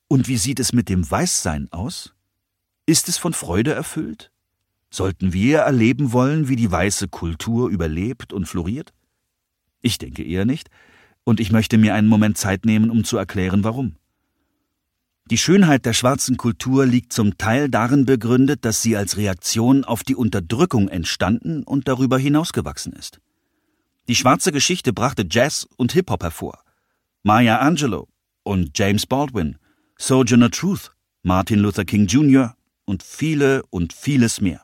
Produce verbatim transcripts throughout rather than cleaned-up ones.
Und wie sieht es mit dem Weißsein aus? Ist es von Freude erfüllt? Sollten wir erleben wollen, wie die weiße Kultur überlebt und floriert? Ich denke eher nicht, und ich möchte mir einen Moment Zeit nehmen, um zu erklären, warum. Die Schönheit der schwarzen Kultur liegt zum Teil darin begründet, dass sie als Reaktion auf die Unterdrückung entstanden und darüber hinausgewachsen ist. Die schwarze Geschichte brachte Jazz und Hip-Hop hervor. Maya Angelou und James Baldwin, Sojourner Truth, Martin Luther King Junior und viele und vieles mehr.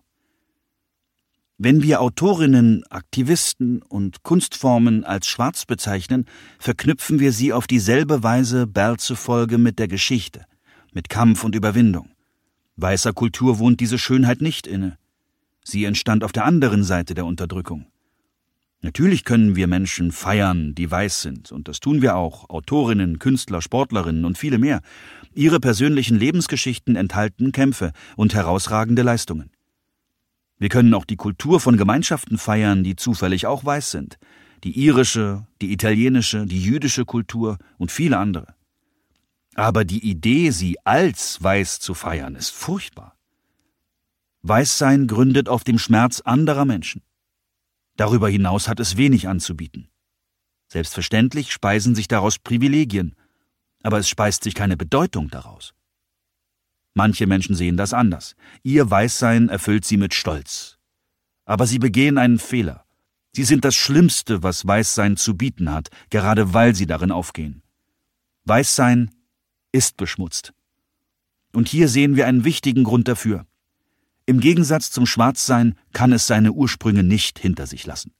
Wenn wir Autorinnen, Aktivisten und Kunstformen als schwarz bezeichnen, verknüpfen wir sie auf dieselbe Weise Bell zufolge mit der Geschichte, mit Kampf und Überwindung. Weißer Kultur wohnt diese Schönheit nicht inne. Sie entstand auf der anderen Seite der Unterdrückung. Natürlich können wir Menschen feiern, die weiß sind, und das tun wir auch, Autorinnen, Künstler, Sportlerinnen und viele mehr. Ihre persönlichen Lebensgeschichten enthalten Kämpfe und herausragende Leistungen. Wir können auch die Kultur von Gemeinschaften feiern, die zufällig auch weiß sind. Die irische, die italienische, die jüdische Kultur und viele andere. Aber die Idee, sie als weiß zu feiern, ist furchtbar. Weißsein gründet auf dem Schmerz anderer Menschen. Darüber hinaus hat es wenig anzubieten. Selbstverständlich speisen sich daraus Privilegien, aber es speist sich keine Bedeutung daraus. Manche Menschen sehen das anders. Ihr Weißsein erfüllt sie mit Stolz. Aber sie begehen einen Fehler. Sie sind das Schlimmste, was Weißsein zu bieten hat, gerade weil sie darin aufgehen. Weißsein ist beschmutzt. Und hier sehen wir einen wichtigen Grund dafür. Im Gegensatz zum Schwarzsein kann es seine Ursprünge nicht hinter sich lassen.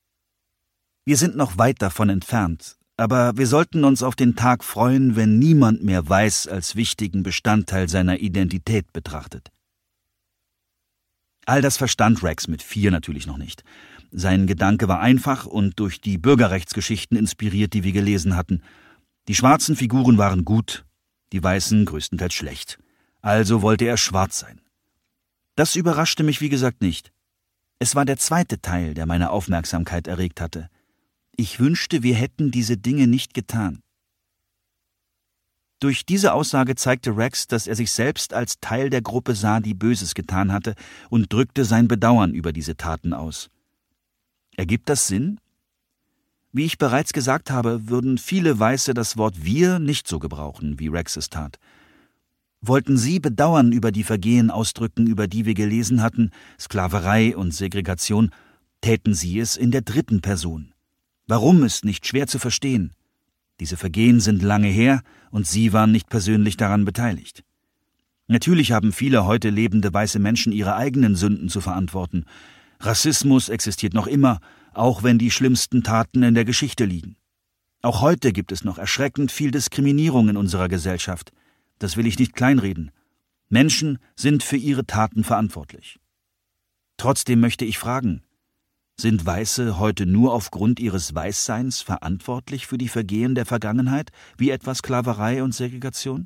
Wir sind noch weit davon entfernt, aber wir sollten uns auf den Tag freuen, wenn niemand mehr Weiß als wichtigen Bestandteil seiner Identität betrachtet. All das verstand Rex mit vier natürlich noch nicht. Sein Gedanke war einfach und durch die Bürgerrechtsgeschichten inspiriert, die wir gelesen hatten. Die schwarzen Figuren waren gut, die weißen größtenteils schlecht. Also wollte er schwarz sein. Das überraschte mich wie gesagt nicht. Es war der zweite Teil, der meine Aufmerksamkeit erregt hatte. Ich wünschte, wir hätten diese Dinge nicht getan. Durch diese Aussage zeigte Rex, dass er sich selbst als Teil der Gruppe sah, die Böses getan hatte, und drückte sein Bedauern über diese Taten aus. Ergibt das Sinn? Wie ich bereits gesagt habe, würden viele Weiße das Wort wir nicht so gebrauchen, wie Rex es tat. Wollten sie Bedauern über die Vergehen ausdrücken, über die wir gelesen hatten, Sklaverei und Segregation, täten sie es in der dritten Person. Warum ist nicht schwer zu verstehen. Diese Vergehen sind lange her und sie waren nicht persönlich daran beteiligt. Natürlich haben viele heute lebende weiße Menschen ihre eigenen Sünden zu verantworten. Rassismus existiert noch immer, auch wenn die schlimmsten Taten in der Geschichte liegen. Auch heute gibt es noch erschreckend viel Diskriminierung in unserer Gesellschaft. Das will ich nicht kleinreden. Menschen sind für ihre Taten verantwortlich. Trotzdem möchte ich fragen, sind Weiße heute nur aufgrund ihres Weißseins verantwortlich für die Vergehen der Vergangenheit, wie etwa Sklaverei und Segregation?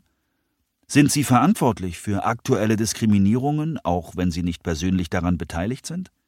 Sind sie verantwortlich für aktuelle Diskriminierungen, auch wenn sie nicht persönlich daran beteiligt sind?